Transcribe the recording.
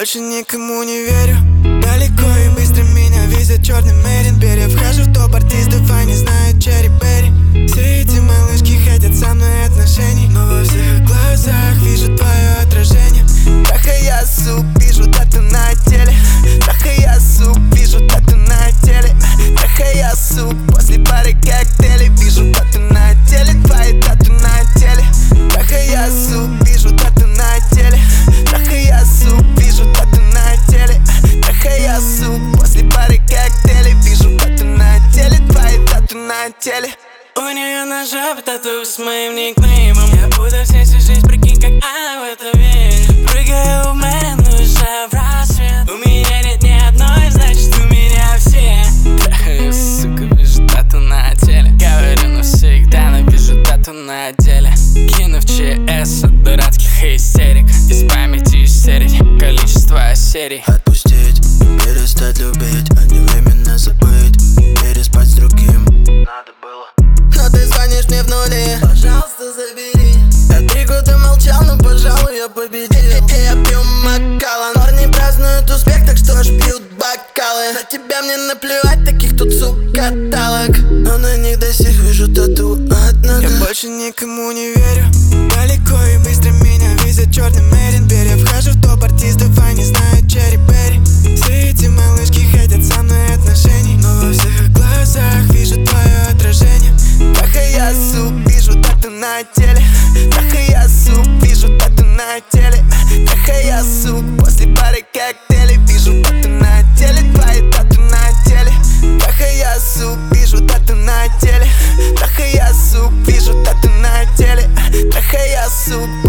больше никому не верю. Далеко и быстро меня везет черный мерин. Перья вхожу в топ артистов, они знают Черри Берри. Все эти малышки хотят со мной отношений, но во всех глазах вижу твое отражение. Трахая суп, вижу тату на теле. Трахая суп, вижу тату на теле. Трахая суп, после пары коктейлей вижу тату на теле. Твои тату на теле. Трахая суп, вижу тату на теле. Трахая суп, вижу тату на теле. Трахая суп, после пары коктейлей вижу тату на теле. Твои тату на теле. У нее на жопе тату с моим никнеймом. Я буду всей жизнь, прикинь, как она в это верит. Прыгаю в мэрин, уже в рассвет. У меня нет ни одной, значит у меня все. Трахаю, сука, вижу тату на теле. Говорю навсегда, но вижу тату на теле. Кину в ЧС от дурацких истерик. Из памяти истерить количество серий. Отпустить, перестать любить, а не временно забыть. Переспать с другим надо было. Но ты звонишь мне в нуле, Пожалуйста, забери. я 3 года молчал, но пожалуй я победил. Я пью Макалан, парни празднуют успех, так что ж пьют бокалы. На тебя мне наплевать, таких тут сука талок, но на них до сих вижу тату от ног. Я больше никому не верю. Далеко и быстро меня везет черный мерин. Перья вхожу в топ артистов, они знают Черри Берри. Все эти малышки хотят со мной отношений, но во всех глазах вижу твое отражение. Трахая суп, вижу тату на теле. Трахая суп, вижу тату на теле. Трахая суп, после пары коктейлей вижу тату на теле. Твои тату на теле. Трахая суп, вижу тату на теле. Трахая суп, вижу тату на теле. Трахая суп.